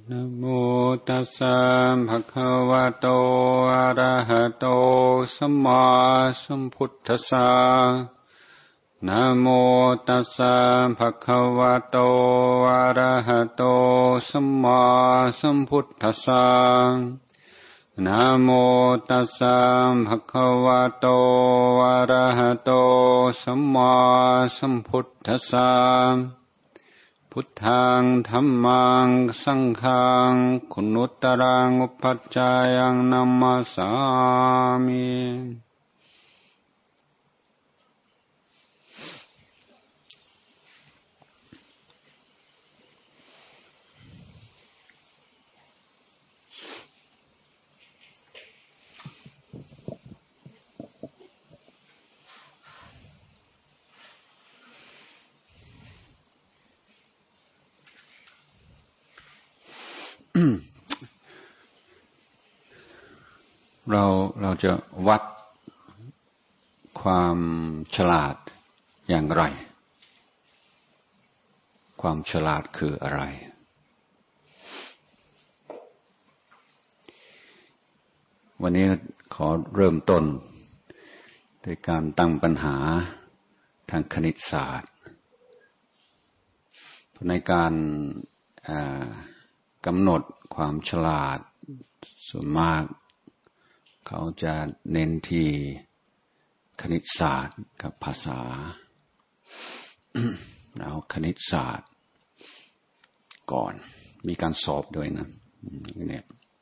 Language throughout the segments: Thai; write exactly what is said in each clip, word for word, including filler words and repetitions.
นะโมตัสสะภะคะวะโตอะระหะโตสัมมาสัมพุทธัสสะนะโมตัสสะภะคะวะโตอะระหะโตสัมมาสัมพุทธัสสะนะโมตัสสะภะคะวะโตอะระหะโตสัมมาสัมพุทธัสสะพุทธังธัมมังสังฆังคุณุตตรังอุปัชฌายังนัมมาสามิเราเราจะวัดความฉลาดอย่างไรความฉลาดคืออะไรวันนี้ขอเริ่มต้นด้วยการตั้งปัญหาทางคณิตศาสตร์ในการกำหนดความฉลาดส่วนมากเขาจะเน้นที่คณิตศาสตร์กับภาษา แล้วคณิตศาสตร์ก่อนมีการสอบด้วยนะเนี่ย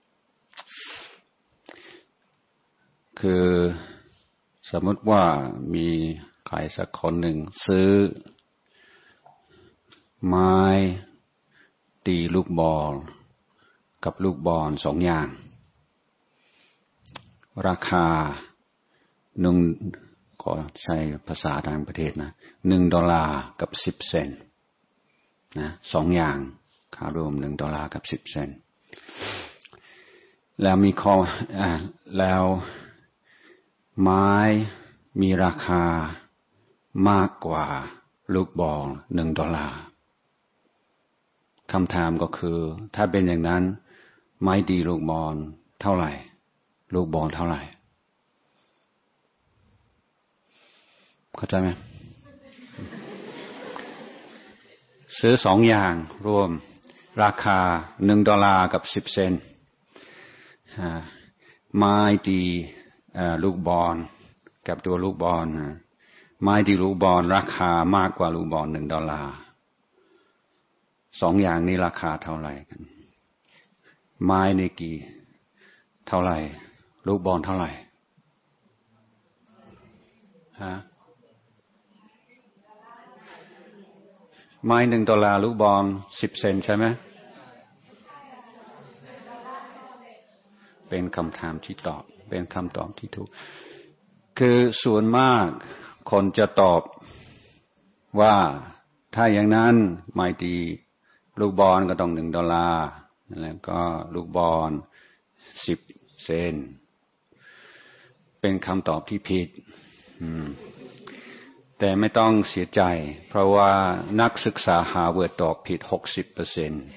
คือสมมติว่ามีใครสักคนหนึ่งซื้อไม้ตีลูกบอลกับลูกบอลสองอย่างราคาหนึ่งขอใช้ภาษาต่างประเทศนะหนึ่งดอลลาร์กับสิบเซนต์นะสองอย่างค่ารวมหนึ่งดอลลาร์กับสิบเซนต์แล้วมีข้ออ่าแล้วไม้มีราคามากกว่าลูกบอลหนึ่งดอลลาร์คำถามก็คือถ้าเป็นอย่างนั้นไม้ดีลูกบอลเท่าไหร่ลูกบอลเท่าไหร่เข้าใจไหม ซื้อสองอย่างรวมราคาหนึ่งดอลลาร์กับสิบเซนต์ไม้ดีลูกบอลกับตัวลูกบอลไม้ดีลูกบอลราคามากกว่าลูกบอลหนึ่งดอลลาร์สองอย่างนี้ราคาเท่าไหร่กันไม้ในกี่เท่าไหร่ลูกบอลเท่าไหร่ฮะไม้หนึ่งดอลลาร์ลูกบอลสิบเซนใช่ไหมเป็นคำถามที่ตอบเป็นคำตอบที่ถูกคือส่วนมากคนจะตอบว่าถ้าอย่างนั้นไม้ตีลูกบอลก็ต้องหนึ่งดอลลาร์แล้วก็ลูกบอลสิบเซนเป็นคำตอบที่ผิดแต่ไม่ต้องเสียใจเพราะว่านักศึกษาฮาร์วาร์ดตอบผิด หกสิบเปอร์เซ็นต์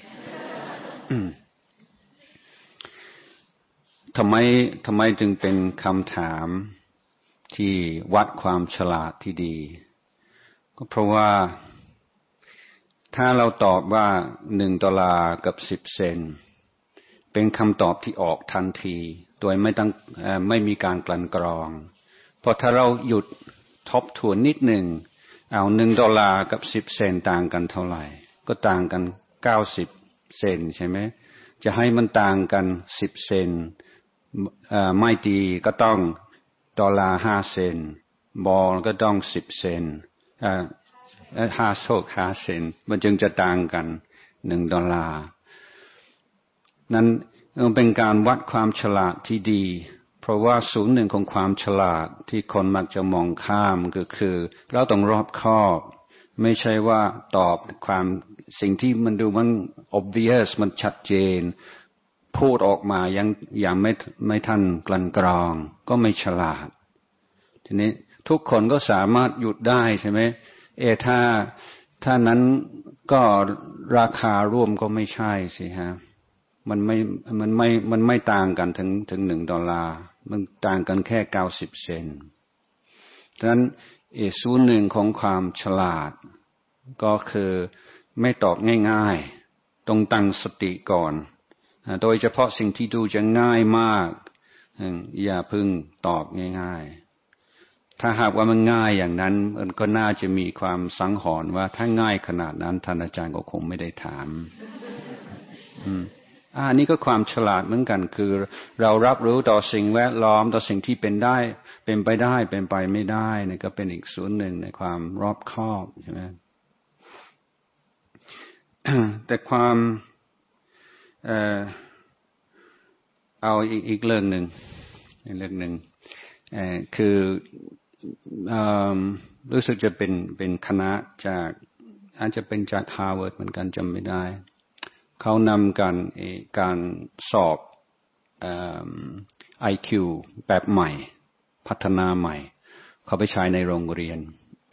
ทำไมทำไมจึงเป็นคำถามที่วัดความฉลาดที่ดีก็เพราะว่าถ้าเราตอบว่าหนึ่งดอลลาร์กับสิบเซนต์เป็นคำตอบที่ออกทันทีโดยไม่ต้องไม่มีการกลั่นกรองเพราะถ้าเราหยุดทบทวนนิดหนึ่งเอาหนึ่งดอลลาร์กับสิบเซนต์ต่างกันเท่าไหร่ก็ต่างกันเก้าสิบเซนต์ใช่ไหมจะให้มันต่างกันสิบเซนต์ไม่ดีก็ต้องดอลลาร์ห้าเซนต์บอลก็ต้องสิบเซนต์ห้าโซกห้าเซนต์มันจึงจะต่างกันหนึ่งดอลลาร์นั้นเป็นการวัดความฉลาดที่ดีเพราะว่าศูนย์หนึ่งของความฉลาดที่คนมักจะมองข้ามก็คือเราต้องรอบคอบไม่ใช่ว่าตอบความสิ่งที่มันดูมัน obvious มันชัดเจนพูดออกมายังยังไม่ไม่ทันกลั่นกรองก็ไม่ฉลาดทีนี้ทุกคนก็สามารถหยุดได้ใช่ไหมเอถ้าถ้านั้นก็ราคาร่วมก็ไม่ใช่สิฮะมันไม่มันไม่มันไม่ต่างกันถึงถึงหนึ่งดอลลาร์มันต่างกันแค่เก้าสิบเซนต์ฉะนั้นอีกส่วนหนึ่งของความฉลาดก็คือไม่ตอบง่ายๆต้องตั้งสติก่อนโดยเฉพาะสิ่งที่ดูจะง่ายมากอย่าพึ่งตอบง่ายๆถ้าหากว่ามันง่ายอย่างนั้นมันก็น่าจะมีความสังหรณ์ว่าถ้าง่ายขนาดนั้นท่านอาจารย์ก็คงไม่ได้ถามอืมอันนี้ก็ความฉลาดเหมือนกันคือเรารับรู้ต่อสิ่งแวดล้อมต่อสิ่งที่เป็นได้เป็นไปได้เป็นไปไม่ได้นี่ก็เป็นอีกส่วนหนึ่งในความรอบคอบใช่ไหม แต่ความเอ่อเอาอีกอีกเรื่องหนึ่งเรื่องหนึ่งเอ่อคือเอ่อรู้สึกจะเป็นเป็นคณะจากอาจจะเป็นจากฮาร์วาร์ดเหมือนกันจำไม่ได้เขานำการการสอบเอ่อ ไอ คิว แบบใหม่พัฒนาใหม่เขาไปใช้ในโรงเรียน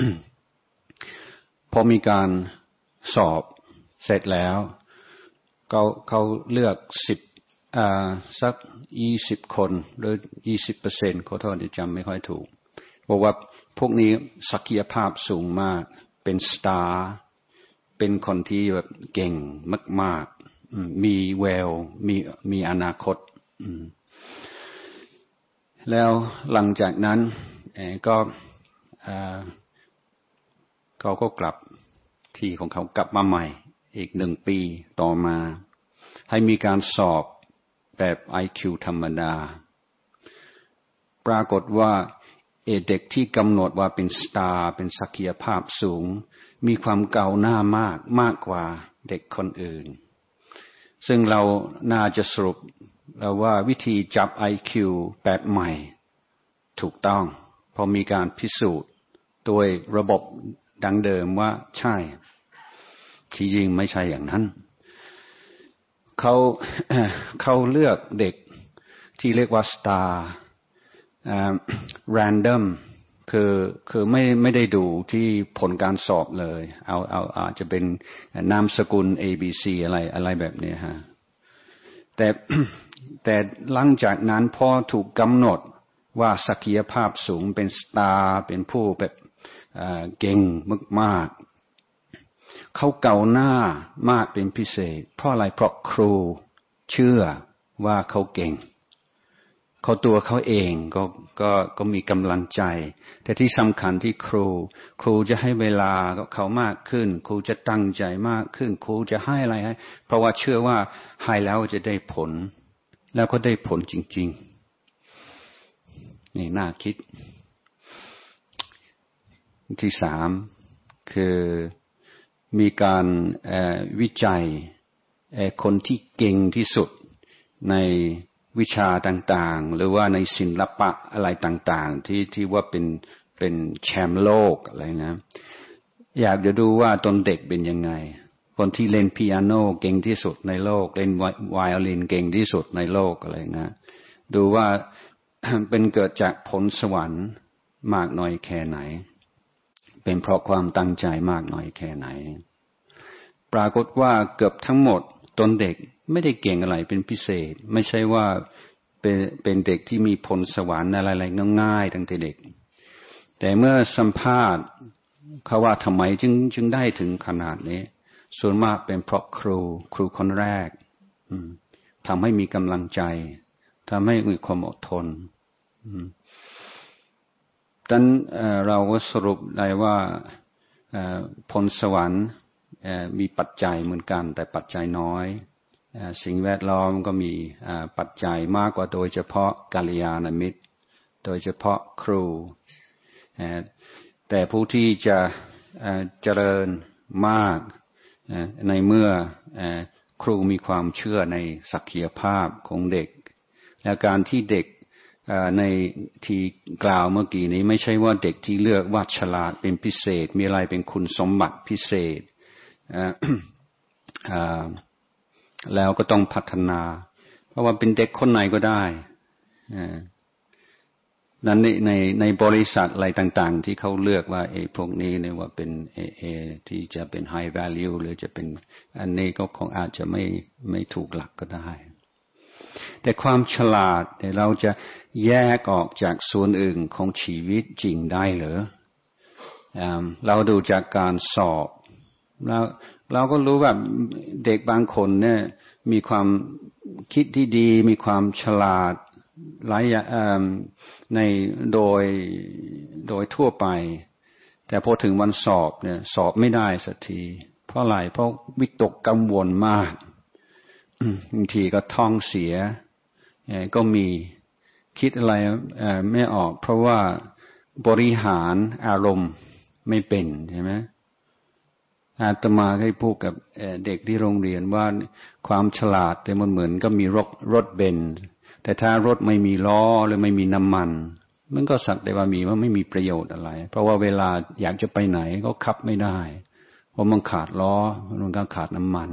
พอมีการสอบเสร็จแล้วเขาเขาเลือกสิบอ่าสักยี่สิบคนหรือยี่สิบเปอร์เซ็นต์ขอโทษที่จำไม่ค่อยถูกบอกว่าพวกนี้ศักยภาพสูงมากเป็นสตาร์เป็นคนที่แบบเก่งมากๆมีแววมีมีอนาคตแล้วหลังจากนั้นก็เขาก็กลับที่ของเขากลับมาใหม่อีกหนึ่งปีต่อมาให้มีการสอบแบบ ไอ คิว ธรรมดาปรากฏว่าเด็กที่กำหนดว่าเป็นสตาร์เป็นศักยภาพสูงมีความก้าวหน้ามากมากกว่าเด็กคนอื่นซึ่งเราน่าจะสรุปแล้วว่าวิธีจับ ไอ คิว แบบใหม่ถูกต้องเพราะมีการพิสูจน์โดยระบบดังเดิมว่าใช่ที่จริงไม่ใช่อย่างนั้นเขาเขาเลือกเด็กที่เรียกว่า star random คือคือไม่ไม่ได้ดูที่ผลการสอบเลยเอาเอาอาจจะเป็นนามสกุล A B C อะไรอะไรแบบนี้ฮะแต่แต่หลังจากนั้นพอถูกกำหนดว่าศักยภาพสูงเป็นสตาร์เป็นผู้แบบเก่งมากๆเขาเก่าหน้ามากเป็นพิเศษเพราะอะไรเพราะครูเชื่อว่าเขาเก่งเขาตัวเขาเองก็ก็ก็มีกำลังใจแต่ที่สำคัญที่ครูครูจะให้เวลาเขามากขึ้นครูจะตั้งใจมากขึ้นครูจะให้อะไรให้เพราะว่าเชื่อว่าให้แล้วจะได้ผลแล้วก็ได้ผลจริงๆนี่น่าคิดที่สามคือมีการวิจัยคนที่เก่งที่สุดในวิชาต่างๆหรือว่าในศิลปะอะไรต่างๆที่ที่ว่าเป็นเป็นแชมป์โลกอะไรนะอยากจะดูว่าตอนเด็กเป็นยังไงคนที่เล่นเปียโนเก่งที่สุดในโลกเล่นไวโอลินเก่งที่สุดในโลกอะไรนะดูว่าเป็นเกิดจากผลสวรรค์มากน้อยแค่ไหนเป็นเพราะความตั้งใจมากน้อยแค่ไหนปรากฏว่าเกือบทั้งหมดตอนเด็กไม่ได้เก่งอะไรเป็นพิเศษไม่ใช่ว่าเป็นเป็นเด็กที่มีพรสวรรค์อะไรๆง่ายๆตั้งแต่เด็กแต่เมื่อสัมภาษณ์เขาว่าทำไมจึงจึงได้ถึงขนาดนี้ส่วนมากเป็นเพราะครูครูคนแรกทำให้มีกำลังใจทำให้มีความอดทนดังนั้นเราก็สรุปได้ว่าพรสวรรค์มีปัจจัยเหมือนกันแต่ปัจจัยน้อยสิ่งแวดล้อมก็มีปัจจัยมากกว่าโดยเฉพาะกัลยาณมิตรโดยเฉพาะครูแต่ผู้ที่จะเจริญมากในเมื่อครูมีความเชื่อในศักยภาพของเด็กและการที่เด็กในที่กล่าวเมื่อกี้นี้ไม่ใช่ว่าเด็กที่เลือกว่าฉลาดเป็นพิเศษมีอะไรเป็นคุณสมบัติพิเศษแล้วก็ต้องพัฒนาเพราะว่าเป็นเด็กคนไหนก็ได้นั้นในในในบริษัทอะไรต่างๆที่เขาเลือกว่าไอ้พวกนี้เนี่ยว่าเป็นเอเอที่จะเป็น high value หรือจะเป็นอันนี้ก็คงอาจจะไม่ไม่ถูกหลักก็ได้แต่ความฉลาดเนี่ยเราจะแยกออกจากส่วนอื่นของชีวิตจริงได้เหรอเราดูจากการสอบเราเราก็รู้ว่าเด็กบางคนเนี่ยมีความคิดที่ดีมีความฉลาดหลายอย่างในโดยโดยทั่วไปแต่พอถึงวันสอบเนี่ยสอบไม่ได้สักทีเพราะอะไรเพราะวิตกกังวลมากบางทีก็ท้องเสียก็มีคิดอะไรไม่ออกเพราะว่าบริหารอารมณ์ไม่เป็นใช่ไหมอาตมาให้พูดกับเด็กที่โรงเรียนว่าความฉลาดแต่มันเหมือนก็มีรถรถเบนซ์แต่ถ้ารถไม่มีล้อหรือไม่มีน้ำมันมันก็สักแต่ว่ามีว่าไม่มีประโยชน์อะไรเพราะว่าเวลาอยากจะไปไหนก็ขับไม่ได้เพราะมันขาดล้อมันก็ขาดน้ำมัน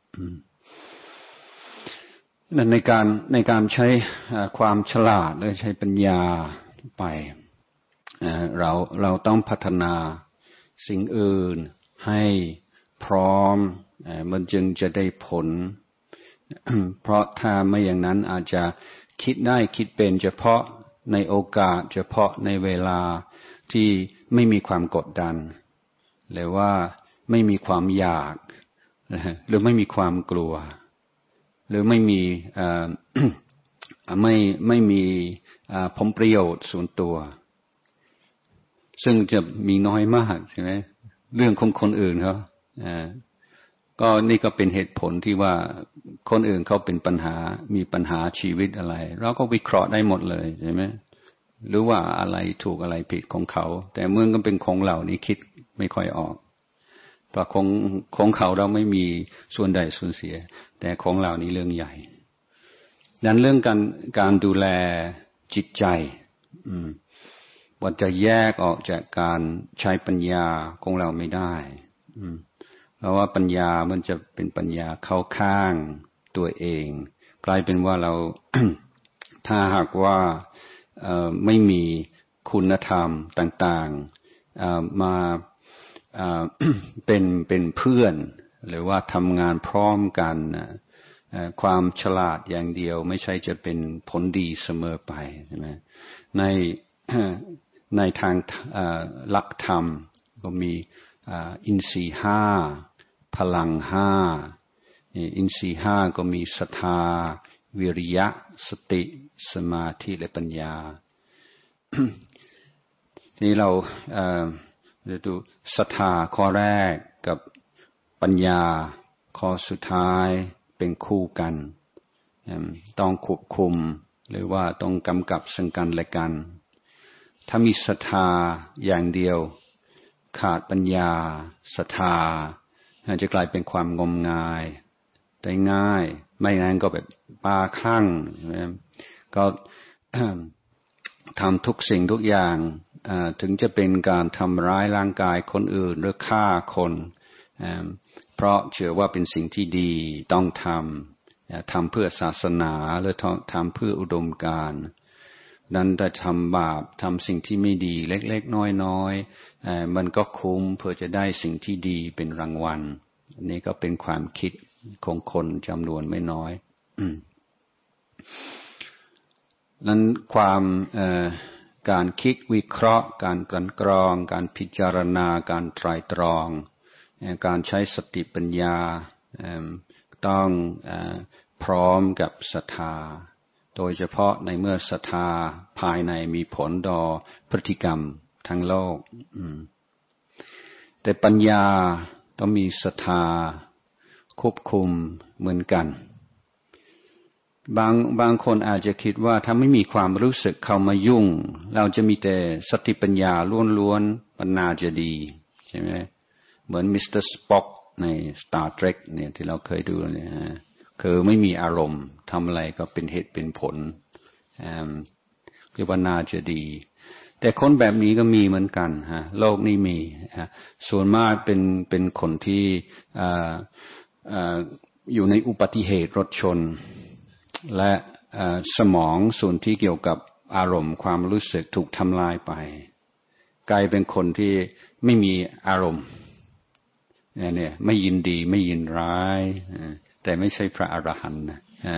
นั่นในการในการใช้ความฉลาดหรือใช้ปัญญาไปเราเราต้องพัฒนาสิ่งอื่นให้พร้อมมันจึงจะได้ผลเพราะถ้าไม่อย่างนั้นอาจจะคิดได้คิดเป็นเฉพาะในโอกาสเฉพาะในเวลาที่ไม่มีความกดดันหรือว่าไม่มีความอยากหรือไม่มีความกลัวหรือไม่มีไม่ไม่มีผลประโยชน์ส่วนตัวซึ่งจะมีน้อยมากใช่ไหมเรื่องของคนอื่นเขาก็นี่ก็เป็นเหตุผลที่ว่าคนอื่นเขาเป็นปัญหามีปัญหาชีวิตอะไรเราก็วิเคราะห์ได้หมดเลยใช่ไหมหรือว่าอะไรถูกอะไรผิดของเขาแต่เมื่อก็เป็นของเรานี่คิดไม่ค่อยออกเพราะของของเขาเราไม่มีส่วนใดส่วนเสียแต่ของเรานี่เรื่องใหญ่ดังนั้นเรื่องการการดูแลจิตใจอืมว่าจะแยกออกจากการใช้ปัญญาของเราไม่ได้เพราะว่าปัญญามันจะเป็นปัญญาเข้าข้างตัวเองกลายเป็นว่าเรา ถ้าหากว่าไม่มีคุณธรรมต่างๆมาเป็นเป็นเพื่อนหรือว่าทำงานพร้อมกันความฉลาดอย่างเดียวไม่ใช่จะเป็นผลดีเสมอไปใช่ไหมในในทางหลักธรรมก็มีอินทรีย์ห้าพลังห้าอินทรีย์ห้าก็มีศรัทธาวิริยะสติสมาธิและปัญญา ทีนี้เราจะดูศรัทธาข้อแรกกับปัญญาข้อสุดท้ายเป็นคู่กันต้องควบคุมหรือว่าต้องกำกับซึ่งกันและกันถ้ามีศรัทธาอย่างเดียวขาดปัญญาศรัทธาจะกลายเป็นความงมงายได้ง่ายไม่งั้นก็แบบปาคลั่งก็ทำทุกสิ่งทุกอย่างถึงจะเป็นการทำร้ายร่างกายคนอื่นหรือฆ่าคนเพราะเชื่อว่าเป็นสิ่งที่ดีต้องทำทำเพื่อศาสนาหรือทำเพื่ออุดมการณ์นั้นแต่ทำบาปทำสิ่งที่ไม่ดีเล็กๆน้อยๆมันก็คุ้มเพื่อจะได้สิ่งที่ดีเป็นรางวัลอันนี้ก็เป็นความคิดของคนจำนวนไม่น้อยนั้นความการคิดวิเคราะห์การกลั่นกรองการพิจารณาการไตร่ตรองการใช้สติปัญญาต้องพร้อมกับศรัทธาโดยเฉพาะในเมื่อศรัทธาภายในมีผลต่อพฤติกรรมทั้งโลกแต่ปัญญาต้องมีศรัทธาควบคุมเหมือนกันบางบางคนอาจจะคิดว่าถ้าไม่มีความรู้สึกเข้ามายุ่งเราจะมีแต่สติปัญญาล้วนๆมันน่าจะดีใช่ไหมเหมือนมิสเตอร์สป็อกใน Star Trek เนี่ยที่เราเคยดูเนี่ยคือไม่มีอารมณ์ทำอะไรก็เป็นเหตุเป็นผลคือว่าน่าจะดีแต่คนแบบนี้ก็มีเหมือนกันฮะโลกนี้มีส่วนมากเป็นเป็นคนที่อยู่ในอุบัติเหตุรถชนและสมองส่วนที่เกี่ยวกับอารมณ์ความรู้สึกถูกทำลายไปกลายเป็นคนที่ไม่มีอารมณ์เนี่ยไม่ยินดีไม่ยินร้ายแต่ไม่ใช่พระอรหันต์นะ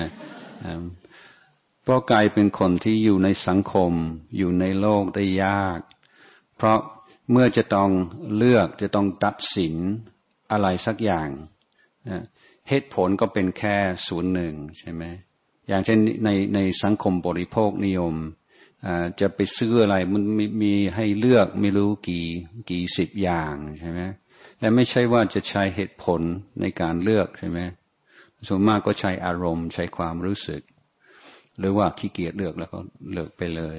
เพราะกลายเป็นคนที่อยู่ในสังคมอยู่ในโลกได้ยากเพราะเมื่อจะต้องเลือกจะต้องตัดสินอะไรสักอย่างเหตุผลก็เป็นแค่ศูนย์หนึ่งใช่ไหมอย่างเช่นในในสังคมบริโภคนิยมจะไปซื้ออะไรมันมีมีให้เลือกไม่รู้กี่กี่สิบอย่างใช่ไหมและไม่ใช่ว่าจะใช้เหตุผลในการเลือกใช่ไหมส่วนมากก็ใช้อารมณ์ใช้ความรู้สึกหรือว่าขี้เกียจเลือกแล้วก็เลือกไปเลย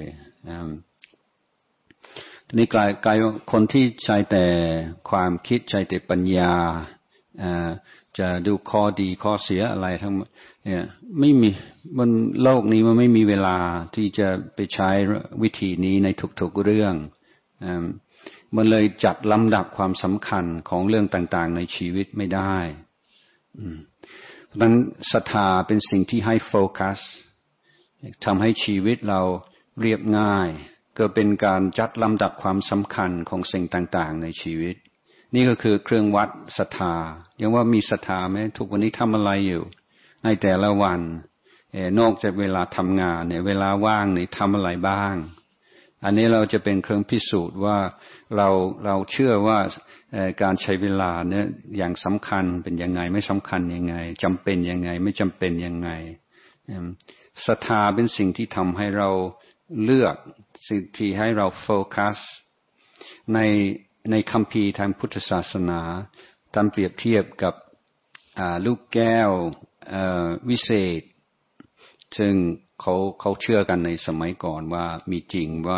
ทีนี้กลายกลายคนที่ใช้แต่ความคิดใช้แต่ปัญญาจะดูข้อดีข้อเสียอะไรทั้งเนี่ยไม่มีมันโลกนี้มันไม่มีเวลาที่จะไปใช้วิธีนี้ในทุกๆเรื่องมันเลยจัดลำดับความสำคัญของเรื่องต่างๆในชีวิตไม่ได้เพราะฉะนั้นศรัทธาเป็นสิ่งที่ให้โฟกัสทำให้ชีวิตเราเรียบง่ายก็เป็นการจัดลำดับความสำคัญของสิ่งต่างๆในชีวิตนี่ก็คือเครื่องวัดศรัทธายังว่ามีศรัทธาไหมทุกวันนี้ทำอะไรอยู่ในแต่ละวันนอกจากเวลาทำงานเนี่ยเวลาว่างนี่ทำอะไรบ้างอันนี้เราจะเป็นเครื่องพิสูจน์ว่าเราเราเชื่อว่าการใช้เวลาเนี่ยอย่างสำคัญเป็นยังไงไม่สำคัญยังไงจำเป็นยังไงไม่จำเป็นยังไงศรัทธาเป็นสิ่งที่ทำให้เราเลือกสิ่งที่ให้เราโฟกัสในในคัมภีร์ทางพุทธศาสนาท่านเปรียบเทียบกับลูกแก้ววิเศษซึ่งเขาเขาเชื่อกันในสมัยก่อนว่ามีจริงว่า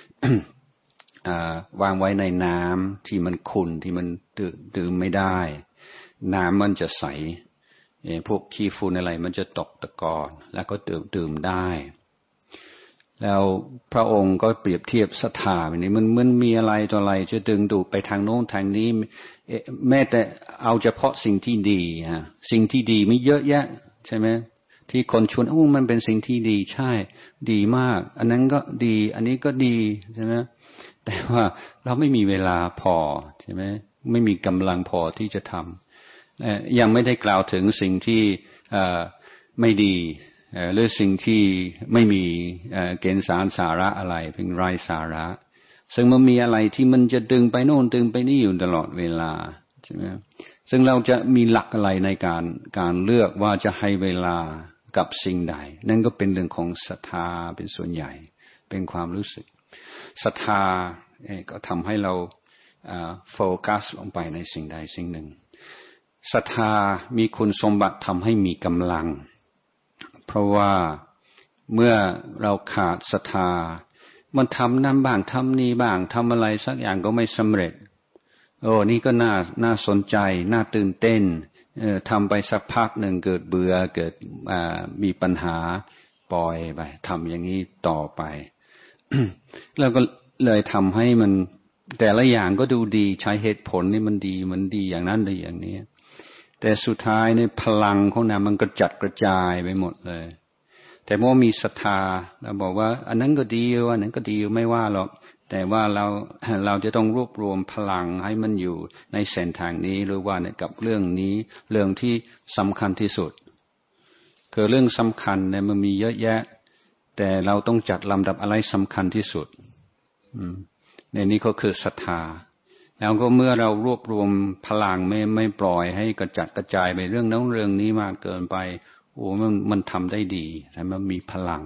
วางไว้ในน้ำที่มันขุ่นที่มันดื่มไม่ได้น้ำมันจะใสพวกขี้ฝุ่นอะไรมันจะตกตะกอนแล้วก็ดื่มดื่มได้แล้วพระองค์ก็เปรียบเทียบศรัทธาแบบนี้มันมันมีอะไรต่ออะไรจะดึงดูดไปทางโน้นทางนี้แม้แต่เอาเฉพาะสิ่งที่ดีฮะสิ่งที่ดีมีเยอะแยะใช่ไหมที่คนชวนโอ้มันเป็นสิ่งที่ดีใช่ดีมากอันนั้นก็ดีอันนี้ก็ดีใช่ไหมแต่ว่าเราไม่มีเวลาพอใช่ไหมไม่มีกำลังพอที่จะทำยังไม่ได้กล่าวถึงสิ่งที่ไม่ดีหรือสิ่งที่ไม่มีเกณฑ์สารสาระอะไรเป็นไร้สาระซึ่งมันมีอะไรที่มันจะดึงไปโน่นดึงไปนี่อยู่ตลอดเวลาใช่ไหมซึ่งเราจะมีหลักอะไรในการการเลือกว่าจะให้เวลากับสิ่งใดนั่นก็เป็นเรื่องของศรัทธาเป็นส่วนใหญ่เป็นความรู้สึกศรัทธาก็ทำให้เราโฟกัสลงไปในสิ่งใดสิ่งหนึ่งศรัทธามีคุณสมบัติทำให้มีกำลังเพราะว่าเมื่อเราขาดศรัทธามันทำนั่นบ้างทำนี่บ้างทำอะไรสักอย่างก็ไม่สำเร็จโอ้นี่ก็น่าน่าสนใจน่าตื่นเต้นเอ่อทำไปสักพักหนึ่งเกิดเบื่อเกิดอ่ามีปัญหาปล่อยไปทำอย่างนี้ต่อไป แล้วก็เลยทำให้มันแต่ละอย่างก็ดูดีใช้เหตุผลนี่มันดีมันดีอย่างนั้นดีอย่างนี้แต่สุดท้ายในพลังของนั้นมันก็จัดกระจายไปหมดเลยแต่เมื่อมีศรัทธาเราบอกว่าอันนั้นก็ดีอันนั้นก็ดีไม่ว่าหรอกแต่ว่าเราเราจะต้องรวบรวมพลังให้มันอยู่ในเส้นทางนี้หรือว่ากับเรื่องนี้เรื่องที่สำคัญที่สุดคือเรื่องสำคัญเนี่ยมันมีเยอะแยะแต่เราต้องจัดลำดับอะไรสำคัญที่สุดในนี้ก็คือศรัทธาแล้วก็เมื่อเรารวบรวมพลังไม่ไม่ปล่อยให้กระจัดกระจายไปเรื่องนั้นเรื่องนี้มากเกินไปโอ้มันมันทำได้ดีแต่มันมีพลัง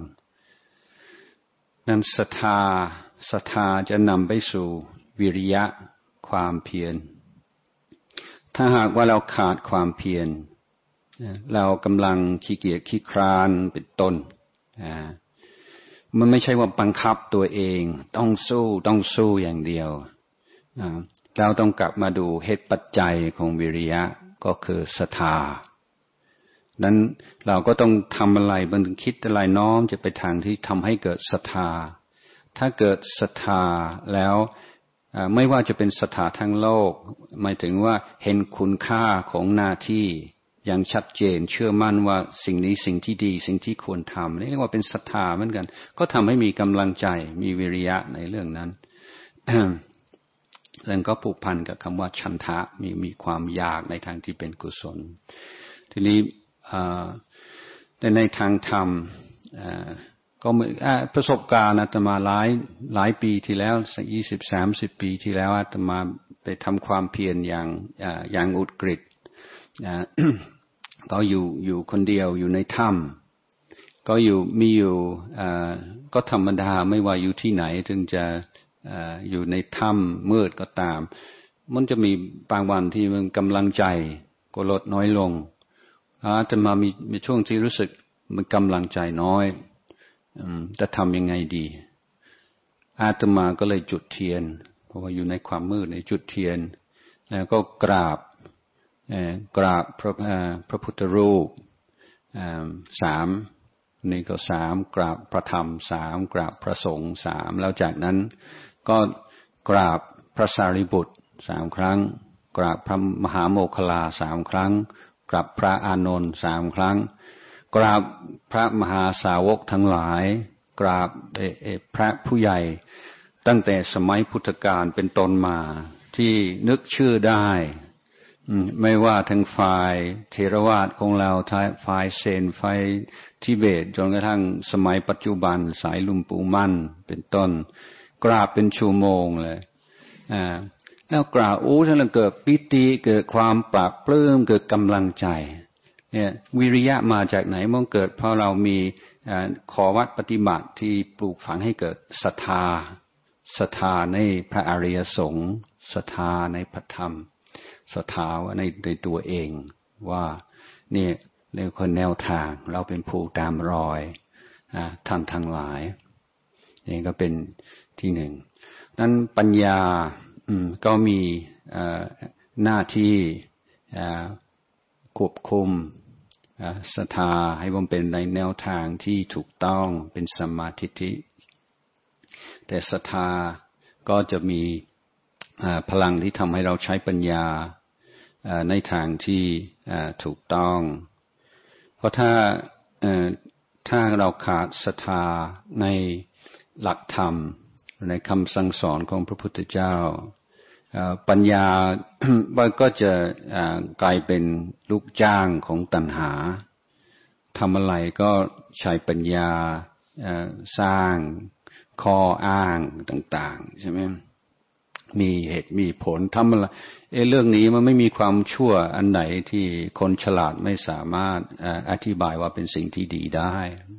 นั้นศรัทธาศรัทธาจะนำไปสู่วิริยะความเพียรถ้าหากว่าเราขาดความเพียรเรากำลังขี้เกียจขี้คร้านเป็นต้นมันไม่ใช่ว่าบังคับตัวเองต้องสู้ต้องสู้อย่างเดียวเราต้องกลับมาดูเหตุปัจจัยของวิริยะก็คือศรัทธานั้นเราก็ต้องทำอะไรบังคิดอะไรน้อมจะไปทางที่ทำให้เกิดศรัทธาถ้าเกิดศรัทธาแล้วไม่ว่าจะเป็นศรัทธาทางโลกหมายถึงว่าเห็นคุณค่าของหน้าที่อย่างชัดเจนเชื่อมั่นว่าสิ่งนี้สิ่งที่ดีสิ่งที่ควรทำนี่เรียกว่าเป็นศรัทธาเหมือนกันก็ทำให้มีกำลังใจมีวิริยะในเรื่องนั้น แล้วก็ผูกพันกับคำว่าฉันทะมีมีความอยากในทางที่เป็นกุศลทีนี้แต่ในทางธรรมก็ประสบการณ์อาตมาหลายหลายปีที่แล้วสักยี่สิบสามสิบปีที่แล้วอาตมาไปทำความเพียรอย่างอย่างอุกฤษก็อยู่อยู่คนเดียวอยู่ในถ้ำก็อยู่มีอยู่ก็ธรรมดาไม่ว่าอยู่ที่ไหนถึงจะอยู่ในถ้ำมืดก็ตามมันจะมีบางวันที่มันกำลังใจก็ลดน้อยลงอาตมามีมีช่วงที่รู้สึกมันกำลังใจน้อยจะทำยังไงดีอาตมาก็เลยจุดเทียนเพราะว่าอยู่ในความมืดในจุดเทียนแล้วก็กราบกราบพระพระพุทธรูปสามนี่ก็สามกราบพระธรรมสามกราบพระสงฆ์สามแล้วจากนั้นก็กราบพระสารีบุตรสามครั้งกราบพระมหาโมคคัลลาสามครั้งกราบพระอานนท์สามครั้งกราบพระมหาสาวกทั้งหลายกราบพระผู้ใหญ่ตั้งแต่สมัยพุทธกาลเป็นต้นมาที่นึกชื่อได้ไม่ว่าทั้งฝ่ายเทรวาทของเราฝ่ายเซนฝ่ายทิเบตจนกระทั่งสมัยปัจจุบันสายลุมปูมั่นเป็นต้นกราบเป็นชั่วโมงเลยอ่าแล้วกราบโอ้ท่านเกิดปิติเกิดความปราบปลื้มเกิดกำลังใจเนี่ยวิริยะมาจากไหนมันเกิดเพราะเรามีขอวัดปฏิบัติที่ปลูกฝังให้เกิดศรัทธาศรัทธาในพระอริยสงฆ์ศรัทธาในพระธรรมศรัทธาในในตัวเองว่านี่ในคนแนวทางเราเป็นผู้ตามรอยท่านทั้งหลายนี่ก็เป็นที่หนึ่งนั้นปัญญาก็มีหน้าที่ควบคุมศรัทธาให้มันเป็นในแนวทางที่ถูกต้องเป็นสัมมาทิฏฐิแต่ศรัทธาก็จะมีพลังที่ทำให้เราใช้ปัญญาในทางที่ถูกต้องเพราะถ้าถ้าเราขาดศรัทธาในหลักธรรมในคำสั่งสอนของพระพุทธเจ้าปัญญาก็จะกลายเป็นลูกจ้างของตัณหาทำอะไรก็ใช้ปัญญาสร้างข้ออ้างต่างๆใช่ไหมมีเหตุมีผลทำอะไรเอเรื่องนี้มันไม่มีความชั่วอันไหนที่คนฉลาดไม่สามารถอธิบายว่าเป็นสิ่งที่ดีได้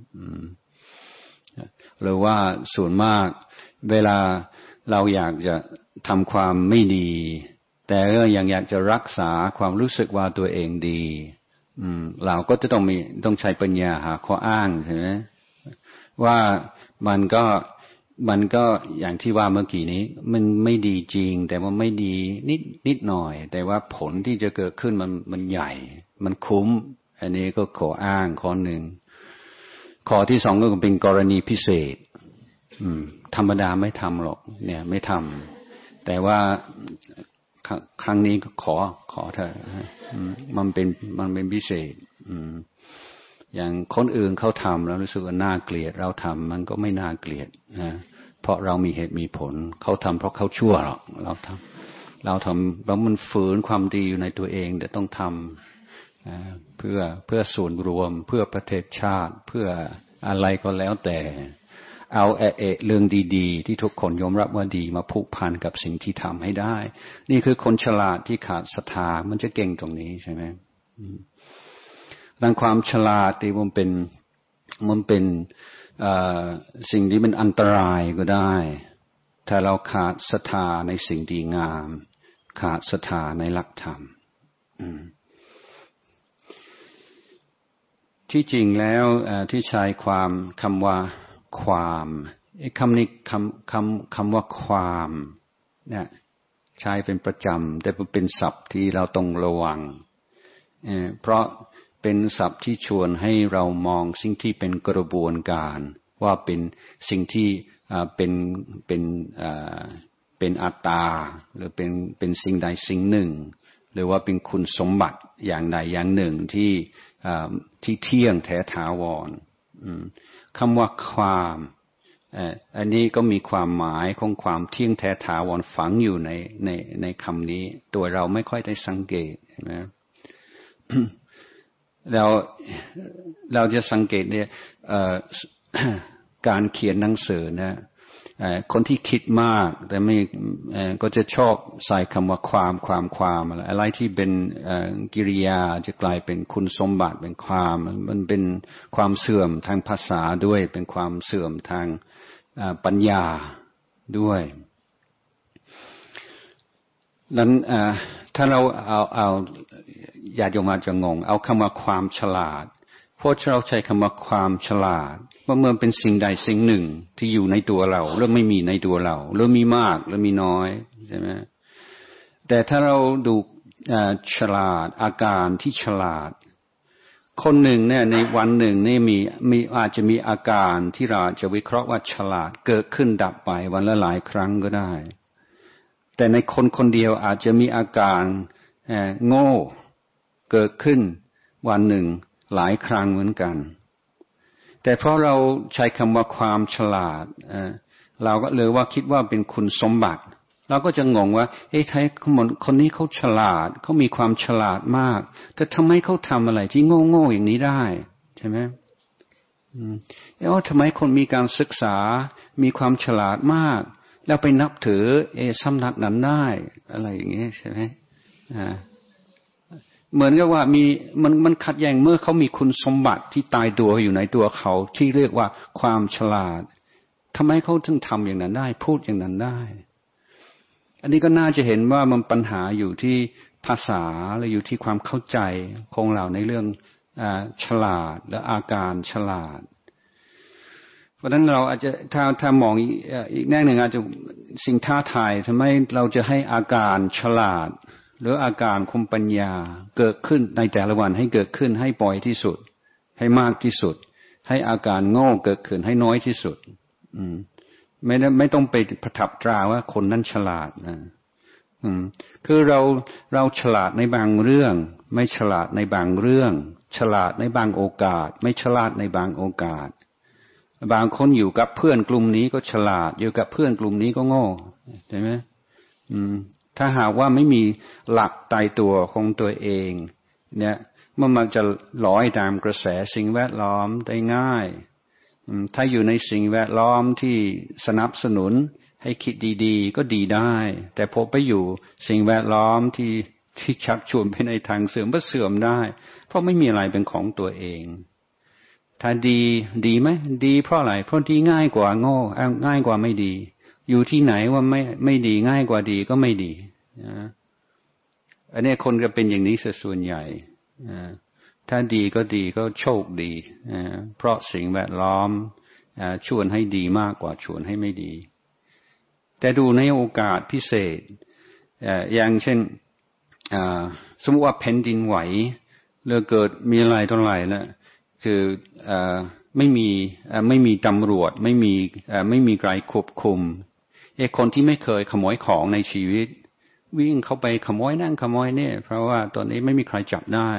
หรือว่าส่วนมากเวลาเราอยากจะทำความไม่ดีแต่ก็ยังอยากจะรักษาความรู้สึกว่าตัวเองดีเราก็จะต้องมีต้องใช้ปัญญาหาข้ออ้างใช่ไหมว่ามันก็มันก็อย่างที่ว่าเมื่อกี้นี้มันไม่ดีจริงแต่ว่าไม่ดีนิดนิดหน่อยแต่ว่าผลที่จะเกิดขึ้นมันมันใหญ่มันคุ้มอันนี้ก็ขออ้างข้อหนึ่งข้อที่สองก็เป็นกรณีพิเศษธรรมดาไม่ทำหรอกเนี่ยไม่ทำแต่ว่าครั้งนี้ก็ขอขอเถอะมันเป็นมันเป็นพิเศษอย่างคนอื่นเขาทำแล้วรู้สึกว่าน่าเกลียดเราทำมันก็ไม่น่าเกลียดนะเพราะเรามีเหตุมีผลเขาทำเพราะเขาชั่วหรอกเราทำเราทำแล้วมันฝืนความดีอยู่ในตัวเองแต่ต้องทำเพื่อเพื่อส่วนรวมเพื่อประเทศชาติเพื่ออะไรก็แล้วแต่เอาเอะเอะเรื่องดีๆที่ทุกคนยอมรับว่าดีมาผูกพันกับสิ่งที่ทำให้ได้นี่คือคนฉลาดที่ขาดศรัทธามันจะเก่งตรงนี้ใช่ไหมดังความฉลาดที่มันเป็นมันเป็นสิ่งที่มันอันตรายก็ได้ถ้าเราขาดศรัทธาในสิ่งดีงามขาดศรัทธาในหลักธรรมที่จริงแล้วที่ใช้ความคำว่าความคำนี้คำคำคำว่าความเนี่ยใช้เป็นประจำแต่เป็นศัพท์ที่เราต้องระวังเพราะเป็นศัพท์ที่ชวนให้เรามองสิ่งที่เป็นกระบวนการว่าเป็นสิ่งที่เป็นเป็นเป็นอัตตาหรือเป็นเป็นสิ่งใดสิ่งหนึ่งหรือว่าเป็นคุณสมบัติอย่างใดอย่างหนึ่งที่ที่เที่ยงแท้ถาวรคำว่าความอันนี้ก็มีความหมายของความเที่ยงแท้ถาวรฝังอยู่ในในในคำนี้ตัวเราไม่ค่อยได้สังเกตนะเราเราจะสังเกตเนี่ยการเขียนหนังสือนะคนที่คิดมากแต่ไม่ก็จะชอบใส่คำว่าความความความอะไรอะไรที่เป็นกิริยาจะกลายเป็นคุณสมบัติเป็นความมันเป็นความเสื่อมทางภาษาด้วยเป็นความเสื่อมทางปัญญาด้วยนั้นถ้าเราเอาเอาญาติโยมอาจจะงงเอาคำว่าความฉลาดเพราะเราใช้คำว่าความฉลาดว่าเมื่อเป็นสิ่งใดสิ่งหนึ่งที่อยู่ในตัวเราหรือไม่มีในตัวเราหรือมีมากหรือมีน้อยใช่ไหมแต่ถ้าเราดูฉลาดอาการที่ฉลาดคนหนึ่งเนี่ยในวันหนึ่งนี่มีมีอาจจะมีอาการที่เราจะวิเคราะห์ว่าฉลาดเกิดขึ้นดับไปวันละหลายครั้งก็ได้แต่ในคนคนเดียวอาจจะมีอาการโง่เกิดขึ้นวันหนึ่งหลายครั้งเหมือนกันแต่เพราะเราใช้คำว่าความฉลาดเราก็เลยว่าคิดว่าเป็นคุณสมบัติเราก็จะงงว่าเอ๊ะใครคนนี้เขาฉลาดเขามีความฉลาดมากแต่ทำไมเขาทำอะไรที่โง่ๆอย่างนี้ได้ใช่ไหมอืมเอ๊ะทำไมคนมีการศึกษามีความฉลาดมากแล้วไปนับถือเอสำนักนั้นได้อะไรอย่างเงี้ยใช่ไหมอ่าเหมือนกับว่ามีมันมันขัดแย้งเมื่อเขามีคุณสมบัติที่ตายตัวอยู่ในตัวเขาที่เรียกว่าความฉลาดทำไมเขาถึงทำอย่างนั้นได้พูดอย่างนั้นได้อันนี้ก็น่าจะเห็นว่ามันปัญหาอยู่ที่ภาษาหรืออยู่ที่ความเข้าใจของเราในเรื่องอ่าฉลาดและอาการฉลาดเพราะฉะนั้นเราอาจจะถ้าถ้ามองอีกแง่หนึ่งอาจจะสิ่งท้าทายทำไมเราจะให้อาการฉลาดหรืออาการคุมปัญญาเกิดขึ้นในแต่ละวันให้เกิดขึ้นให้บ่อยที่สุดให้มากที่สุดให้อาการโง่เกิดขึ้นให้น้อยที่สุดอืมไม่ไม่ต้องไปประทับตราว่าคนนั้นฉลาดนะอืมคือเราเราฉลาดในบางเรื่องไม่ฉลาดในบางเรื่องฉลาดในบางโอกาสไม่ฉลาดในบางโอกาสบางคนอยู่กับเพื่อนกลุ่มนี้ก็ฉลาดอยู่กับเพื่อนกลุ่มนี้ก็โง่ใช่ไหมอืมถ้าหากว่าไม่มีหลักตายตัวของตัวเองเนี่ยมันมักจะลอยตามกระแสสิ่งแวดล้อมได้ง่ายถ้าอยู่ในสิ่งแวดล้อมที่สนับสนุนให้คิดดีๆก็ดีได้แต่พอไปอยู่สิ่งแวดล้อมที่ที่ชักชวนไปในทางเสื่อมก็เสื่อมได้เพราะไม่มีอะไรเป็นของตัวเองถ้าดีดีไหมดีเพราะอะไรเพราะดีง่ายกว่าโง่ง่ายกว่าไม่ดีอยู่ที่ไหนว่าไม่ไม่ดีง่ายกว่าดีก็ไม่ดีนะอันนี้คนก็เป็นอย่างนี้ส่วนใหญ่ถ้าดีก็ดีก็โชคดีเพราะสิ่งแวดล้อมชวนให้ดีมากกว่าชวนให้ไม่ดีแต่ดูในโอกาสพิเศษอย่างเช่นสมมติว่าแผ่นดินไหวหรือเกิดมีอะไรต่ออะไรนะคือไม่มีไม่มีตำรวจไม่มีไม่มีใครควบคุมไอ้คนที่ไม่เคยขโมยของในชีวิตวิ่งเข้าไปขโมยนั่นขโมยนี่เพราะว่าตอนนี้ไม่มีใครจับได้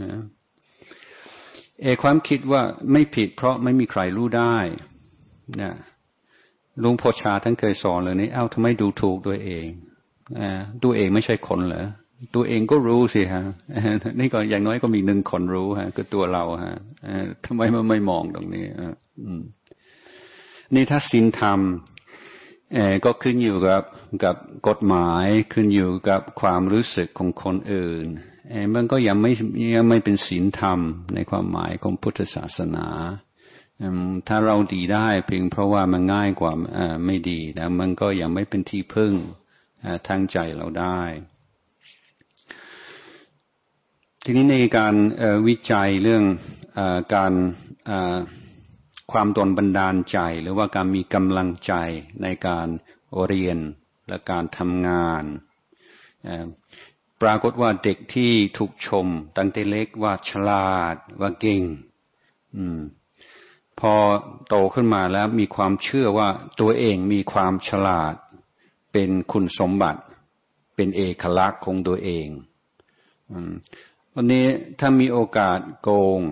ไอ้ความคิดว่าไม่ผิดเพราะไม่มีใครรู้ได้นะลุงโพชาท่านเคยสอนเลยนี่เอ้าทำไมดูถูกตัวเองตัวเองไม่ใช่คนเหรอตัวเองก็รู้สิฮะนี่ก็อย่างน้อยก็มีหนึ่งคนรู้ฮะคือตัวเราฮะทำไมมันไม่มองตรงนี้นี่ถ้าศีลธรรมก็ขึ้นอยู่กับกับกฎหมายขึ้นอยู่กับความรู้สึกของคนอื่นมันก็ยังไม่ยังไม่เป็นศีลธรรมในความหมายของพุทธศาสนาถ้าเราดีได้เพียงเพราะว่ามันง่ายกว่าไม่ดีนะมันก็ยังไม่เป็นที่พึ่งทางใจเราได้ทีนี้ในการวิจัยเรื่องการความตนบันดาลใจหรือว่าการมีกำลังใจในการเรียนและการทำงานปรากฏว่าเด็กที่ถูกชมตั้งแต่เล็กว่าฉลาดว่าเก่งพอโตขึ้นมาแล้วมีความเชื่อว่าตัวเองมีความฉลาดเป็นคุณสมบัติเป็นเอกลักษณ์ของตัวเองวันนี้ถ้ามีโอกาสโกง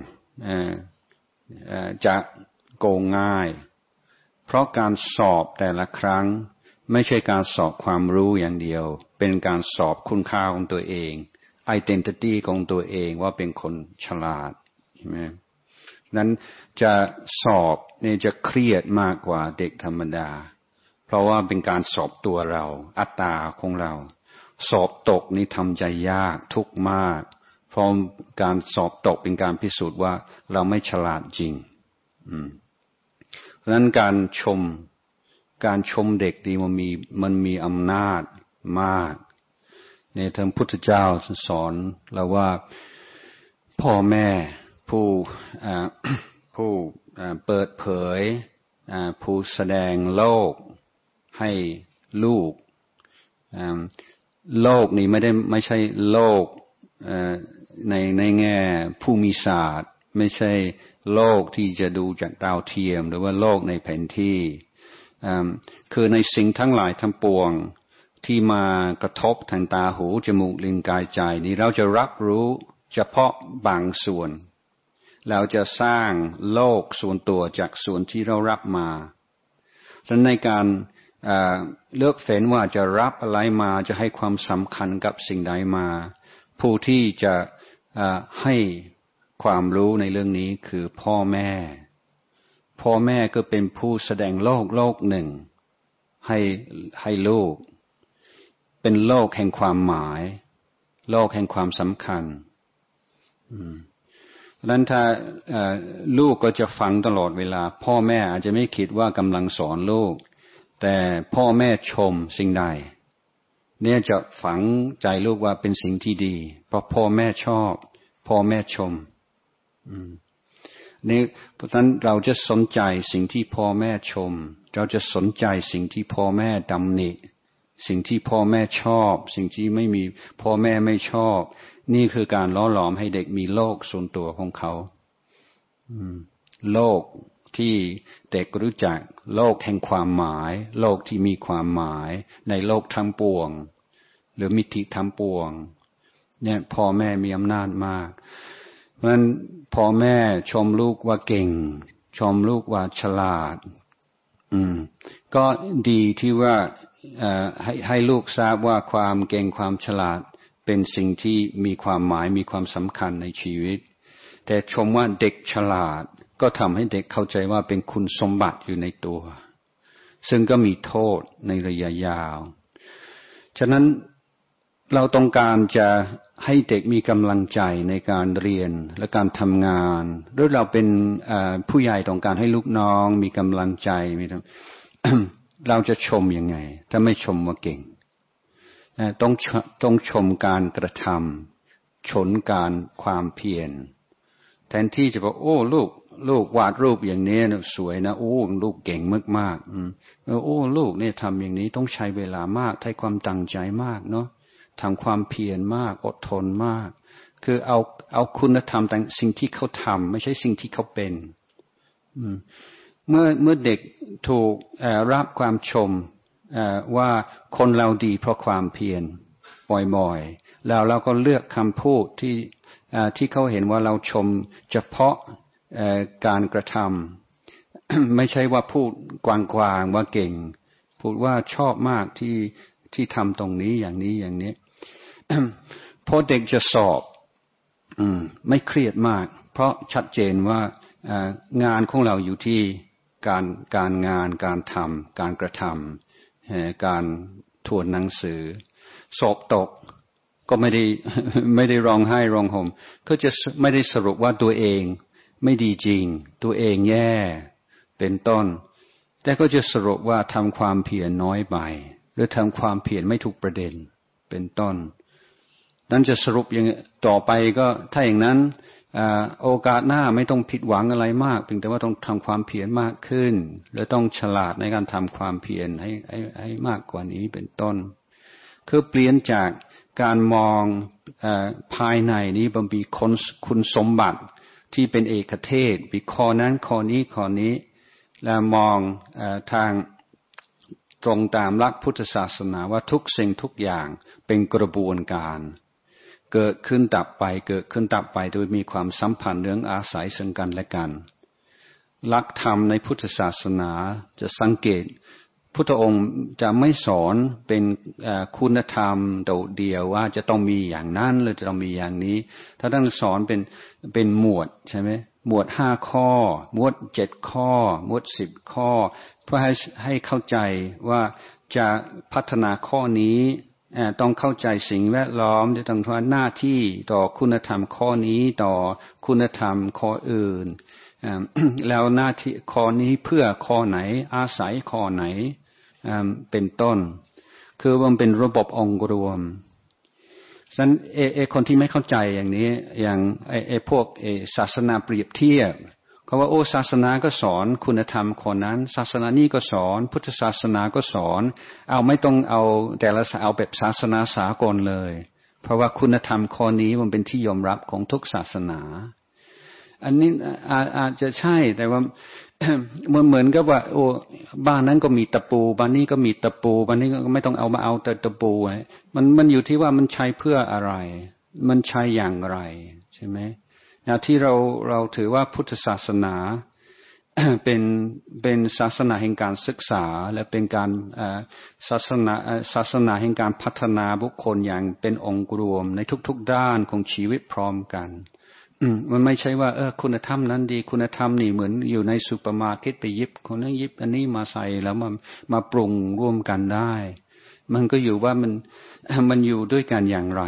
จะโกงง่ายเพราะการสอบแต่ละครั้งไม่ใช่การสอบความรู้อย่างเดียวเป็นการสอบคุณค่าของตัวเอง identity ของตัวเองว่าเป็นคนฉลาดใช่ไหมนั้นจะสอบเนี่ยจะเครียดมากกว่าเด็กธรรมดาเพราะว่าเป็นการสอบตัวเราอัตตาของเราสอบตกนี่ทำใจยากทุกข์มากเพราะการสอบตกเป็นการพิสูจน์ว่าเราไม่ฉลาดจริงอืมเพราะฉะนั้นการชมการชมเด็กดีมันมีมันมีอำนาจมากในทางพุทธเจ้าสอนเราว่าพ่อแม่ผู้ผู้เปิดเผยผู้แสดงโลกให้ลูกโลกนี้ไม่ได้ไม่ใช่โลกในในแง่ภูมิศาสตร์ไม่ใช่โลกที่จะดูจากดาวเทียมหรือว่าโลกในแผนที่คือในสิ่งทั้งหลายทั้งปวงที่มากระทบทางตาหูจมูกลิ้นกายใจนี้เราจะรับรู้เฉพาะบางส่วนเราจะสร้างโลกส่วนตัวจากส่วนที่เรารับมาฉะนั้นในการเลือกเฟ้นว่าจะรับอะไรมาจะให้ความสำคัญกับสิ่งใดมาผู้ที่จะให้ความรู้ในเรื่องนี้คือพ่อแม่พ่อแม่ก็เป็นผู้แสดงโลกโลกหนึ่งให้ให้ลูกเป็นโลกแห่งความหมายโลกแห่งความสำคัญดังนั้นถ้าลูกก็จะฟังตลอดเวลาพ่อแม่อาจจะไม่คิดว่ากำลังสอนลูกแต่พ่อแม่ชมสิ่งใดเนี่ยจะฝังใจลูกว่าเป็นสิ่งที่ดีเพราะพ่อแม่ชอบพ่อแม่ชมนี่เพราะฉะนั้นเราจะสนใจสิ่งที่พ่อแม่ชมเราจะสนใจสิ่งที่พ่อแม่ดำหนิสิ่งที่พ่อแม่ชอบสิ่งที่ไม่มีพ่อแม่ไม่ชอบนี่คือการล้อหลอมให้เด็กมีโลกส่วนตัวของเขาโลกที่เด็กรู้จักโลกแห่งความหมายโลกที่มีความหมายในโลกทั้งปวงหรือมิติทั้งปวงเนี่ยพ่อแม่มีอำนาจมากเพราะฉะนั้นพ่อแม่ชมลูกว่าเก่งชมลูกว่าฉลาดอืมก็ดีที่ว่าให้ให้ลูกทราบว่าความเก่งความฉลาดเป็นสิ่งที่มีความหมายมีความสำคัญในชีวิตแต่ชมว่าเด็กฉลาดก็ทำให้เด็กเข้าใจว่าเป็นคุณสมบัติอยู่ในตัวซึ่งก็มีโทษในระยะยาวฉะนั้นเราต้องการจะให้เด็กมีกำลังใจในการเรียนและการทำงานหรือเราเป็นผู้ใหญ่ต้องการให้ลูกน้องมีกำลังใจมี เราจะชมยังไงถ้าไม่ชมว่าเก่งต้องต้องชมการกระทำชนการความเพียรแทนที่จะบอกโอ้ลูกลูกวาดรูปอย่างนี้นะสวยนะโอ้ลูกเก่งมากๆอืมโอ้ลูกเนี่ยทำอย่างนี้ต้องใช้เวลามากใช้ความตั้งใจมากเนาะทำความเพียรมากอดทนมากคือเอาเอาคุณธรรมแต่สิ่งที่เขาทำไม่ใช่สิ่งที่เขาเป็นอืมเมื่อเมื่อเด็กถูกรับความชมว่าคนเราดีเพราะความเพียรบ่อยๆแล้วเราก็เลือกคำพูดที่ที่เขาเห็นว่าเราชมเฉพาะการกระทำไม่ใช่ว่าพูดกว้างๆว่าเก่งพูดว่าชอบมากที่ที่ทำตรงนี้อย่างนี้อย่างนี้ พอเด็กจะสอบอืมไม่เครียดมากเพราะชัดเจนว่างานของเราอยู่ที่การการงานการทำการกระทำการทวนหนังสือสอบตกก็ไม่ได้ไม่ได้ร้องไห้ร้องห่มก็จะไม่ได้สรุปว่าตัวเองไม่ดีจริงตัวเองแย่เป็นต้นแต่ก็จะสรุปว่าทำความเพียรน้อยไปหรือทำความเพียรไม่ถูกประเด็นเป็นต้นนั้นจะสรุปอย่างต่อไปก็ถ้าอย่างนั้นโอกาสหน้าไม่ต้องผิดหวังอะไรมากเพียงแต่ว่าต้องทำความเพียรมากขึ้นและต้องฉลาดในการทำความเพียรให้ให้ให้มากกว่านี้เป็นต้นคือเปลี่ยนจากการมองภายในนี้บางทีคุณสมบัติที่เป็นเอกเทศมีข้อนั้นข้อนี้ข้อนี้แล้วมองทางตรงตามหลักพุทธศาสนาว่าทุกสิ่งทุกอย่างเป็นกระบวนการเกิดขึ้นดับไปเกิดขึ้นดับไปโดยมีความสัมพันธ์เรื่องอาศัยซึ่งกันและกันหลักธรรมในพุทธศาสนาจะสังเกตพุทธองค์จะไม่สอนเป็นคุณธรรมโดดเดี่ยวว่าจะต้องมีอย่างนั้นหรือจะต้องมีอย่างนี้ถ้าท่านสอนเป็นเป็นหมวดใช่ไหมหมวดห้าข้อหมวดเจ็ดข้อหมวดสิบข้อเพื่อให้ให้เข้าใจว่าจะพัฒนาข้อนี้ต้องเข้าใจสิ่งแวดล้อมจะต้องทำหน้าที่ต่อคุณธรรมข้อนี้ต่อคุณธรรมข้ออื่นแล้วหน้าที่ข้อนี้เพื่อข้อไหนอาศัยข้อไหนเป็นต้นคือมันเป็นระบบองค์รวมฉะนั้นเอเอคนที่ไม่เข้าใจอย่างนี้อย่างไอไอพวกเอศาสนาเปรียบเทียบเขาว่าโอ้ศาสนาก็สอนคุณธรรมคนนั้นศาสนานี้ก็สอนพุทธศาสนาก็สอนเอาไม่ต้องเอาแต่ละเอาแบบศาสนาสากลเลยเพราะว่าคุณธรรมข้อนี้มันเป็นที่ยอมรับของทุกศาสนาอันนี้อาอาจจะใช่แต่ว่ามันเหมือนกับว่าโอ้บ้านนั้นก็มีตะปูบ้านนี้ก็มีตะปูบ้านนี้ก็ไม่ต้องเอามาเอาแต่ตะปูมันมันอยู่ที่ว่ามันใช้เพื่ออะไรมันใช้อย่างไรใช่ไหมที่เราเราถือว่าพุทธศาสนาเป็นเป็นศาสนาแห่งการศึกษาและเป็นการศาสนาศาสนาแห่งการพัฒนาบุคคลอย่างเป็นองค์รวมในทุกๆด้านของชีวิตพร้อมกันมันไม่ใช่ว่าเออคุณธรรมนั้นดีคุณธรรมนี่เหมือนอยู่ในซูเปอร์มาร์เก็ตไปยิบคนนั้นยิบอันนี้มาใส่แล้วมามาปรุงร่วมกันได้มันก็อยู่ว่ามันมันอยู่ด้วยกันอย่างไร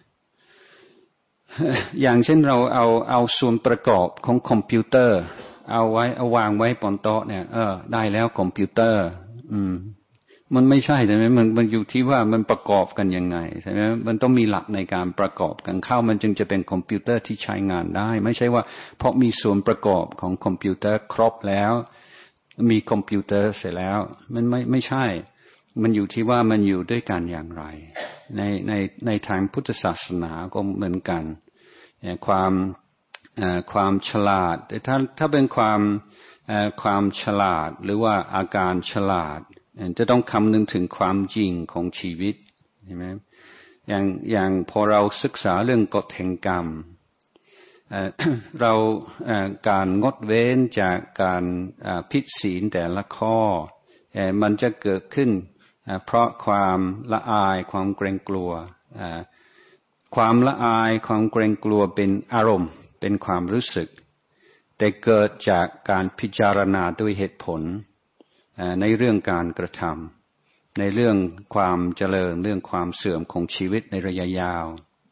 อย่างเช่นเราเอาเอาส่วนประกอบของคอมพิวเตอร์เอาไว้เอาวางไว้บนโต๊ะเนี่ยเออได้แล้วคอมพิวเตอร์อืมมันไม่ใช่ใช่ไหมมันมันอยู่ที่ว่ามันประกอบกันยังไงใช่ไหมมันต้องมีหลักในการประกอบกันเข้ามันจึงจะเป็นคอมพิวเตอร์ที่ใช้งานได้ไม่ใช่ว่าเพราะมีส่วนประกอบของคอมพิวเตอร์ครบแล้วมีคอมพิวเตอร์เสร็จแล้วมันไม่ไม่ใช่มันอยู่ที่ว่ามันอยู่ด้วยกันอย่างไรในในในทางพุทธศาสนาก็เหมือนกันความความฉลาดแต่ถ้าถ้าเป็นความความฉลาดหรือว่าอาการฉลาดจะต้องคำนึงถึงความจริงของชีวิตใช่ไหมอย่างอย่างพอเราศึกษาเรื่องกฎแห่งกรรมเราการงดเว้นจากการผิดศีลแต่ละข้อมันจะเกิดขึ้นเพราะความละอายความเกรงกลัวความละอายความเกรงกลัวเป็นอารมณ์เป็นความรู้สึกแต่เกิดจากการพิจารณาด้วยเหตุผลในเรื่องการกระทำในเรื่องความเจริญเรื่องความเสื่อมของชีวิตในระยะยาว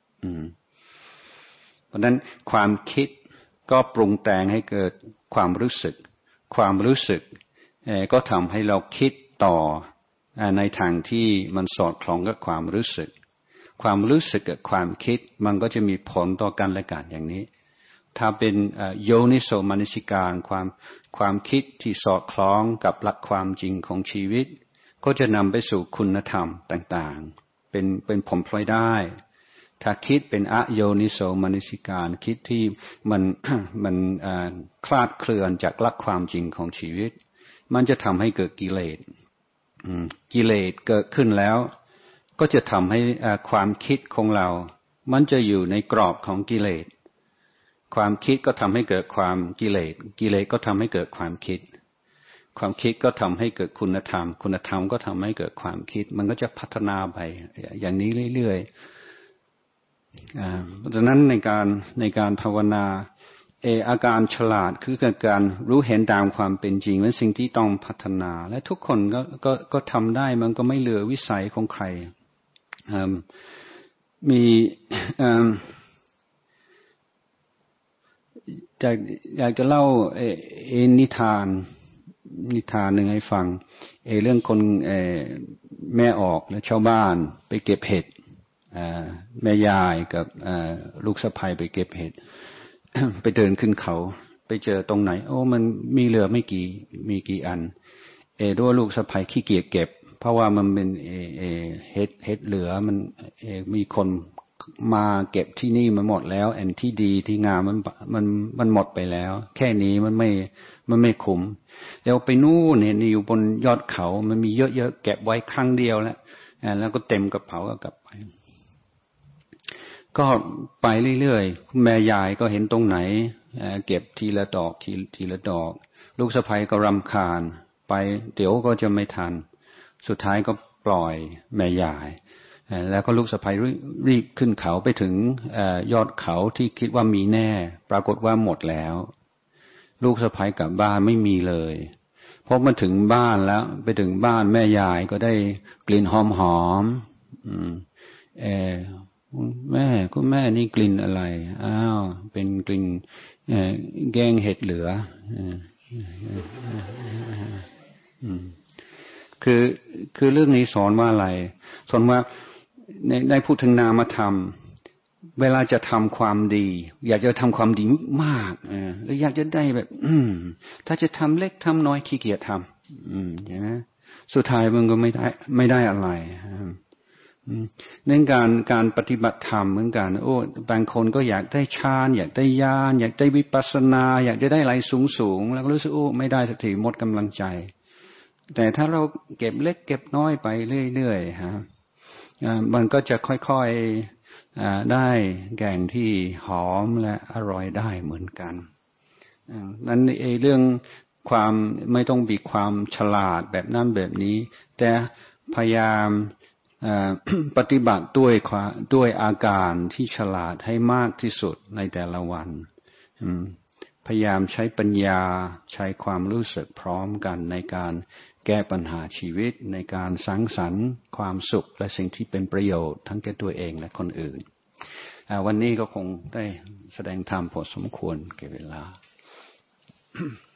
เพราะฉะนั้นความคิดก็ปรุงแต่งให้เกิดความรู้สึกความรู้สึกก็ทำให้เราคิดต่อในทางที่มันสอดคล้องกับความรู้สึกความรู้สึกกับความคิดมันก็จะมีผลต่อกันและกันอย่างนี้ถ้าเป็นโยนิโสมนสิการความความคิดที่สอดคล้องกับหลักความจริงของชีวิตก็จะนำไปสู่คุณธรรมต่างๆเป็นเป็นผลพลอยได้ถ้าคิดเป็นอโยนิโสมนสิการคิดที่มันมันคลาดเคลื่อนจากหลักความจริงของชีวิตมันจะทำให้เกิดกิเลสกิเลสเกิดขึ้นแล้วก็จะทำให้ความคิดของเรามันจะอยู่ในกรอบของกิเลสความคิดก็ทำให้เกิดความกิเลสกิเลสก็ทำให้เกิดความคิดความคิดก็ทำให้เกิดคุณธรรมคุณธรรมก็ทำให้เกิดความคิดมันก็จะพัฒนาไปอย่างนี้เรื่อยๆเพราะฉะนั้นในการในการภาวนาเอออาการฉลาดคือการรู้เห็นตามความเป็นจริงเป็นสิ่งที่ต้องพัฒนาและทุกคนก็ก็ก็ทำได้มันก็ไม่เหลือวิสัยของใครมีอยากอยากจะเล่าเออนิทานนิทานหนึ่งให้ฟังเอเรื่องคนเอแม่ออกและชาวบ้านไปเก็บเห็ดแม่ยายกับลูกสะใภ้ไปเก็บเห็ดไปเดินขึ้นเขาไปเจอตรงไหนโอ้มันมีเหลือไม่กี่มีกี่อันเอด้วยลูกสะใภ้ขี้เกียจเก็บเพราะว่ามันเป็นเอเอเห็ดเห็ดเหลือมันเอมีคนมาเก็บที่นี่มันหมดแล้วอันที่ดีที่งามมันมันมันหมดไปแล้วแค่นี้มันไม่มันไม่คุ้มแล้วไปนู่นเห็นอยู่บนยอดเขามันมีเยอะๆเก็บไว้ครั้งเดียวแล้วแล้วก็เต็มกระเป๋าก็กลับไปก็ไปเรื่อยๆแม่ยายก็เห็นตรงไหนเก็บทีละดอกทีทีละดอกลูกสะใภ้ก็รำคาญไปเดี๋ยวก็จะไม่ทันสุดท้ายก็ปล่อยแม่ยายแล้วก็ลูกสะใภ้รีบขึ้นเขาไปถึงยอดเขาที่คิดว่ามีแน่ปรากฏว่าหมดแล้วลูกสะใภ้กลับบ้านไม่มีเลยพอมาถึงบ้านแล้วไปถึงบ้านแม่ยายก็ได้กลิ่นหอมหอมเออแม่คุณแม่นี่กลิ่นอะไรอ้าวเป็นกลิ่นแกงเห็ดเหลือคือคือเรื่องนี้สอนว่าอะไรสอนว่าในในพูดถึงนามธรรมเวลาจะทำความดีอยากจะทำความดีมากเออหรืออยากจะได้แบบอืมถ้าจะทำเล็กทำน้อยขี้เกียจทำอืมใช่ไหมสุดท้ายมันก็ไม่ได้ไม่ได้อะไรเรื่องการการปฏิบัติธรรมเหมือนกันโอ้บางคนก็อยากได้ฌานอยากได้ญาณอยากได้วิปัสสนาอยากจะได้อะไรสูงสูงแล้วก็รู้สึกโอ้ไม่ได้สักทีหมดกำลังใจแต่ถ้าเราเก็บเล็กเก็บน้อยไปเรื่อยๆฮะมันก็จะค่อยๆได้แกงที่หอมและอร่อยได้เหมือนกันนั้นไอ้เรื่องความไม่ต้องมีความฉลาดแบบนั้นแบบนี้แต่พยายามปฏิบัติด้วยด้วยอาการที่ฉลาดให้มากที่สุดในแต่ละวันพยายามใช้ปัญญาใช้ความรู้สึกพร้อมกันในการแก้ปัญหาชีวิตในการสร้างสรรค์ความสุขและสิ่งที่เป็นประโยชน์ทั้งแก่ตัวเองและคนอื่นวันนี้ก็คงได้แสดงธรรมพอสมควรแก่เวลา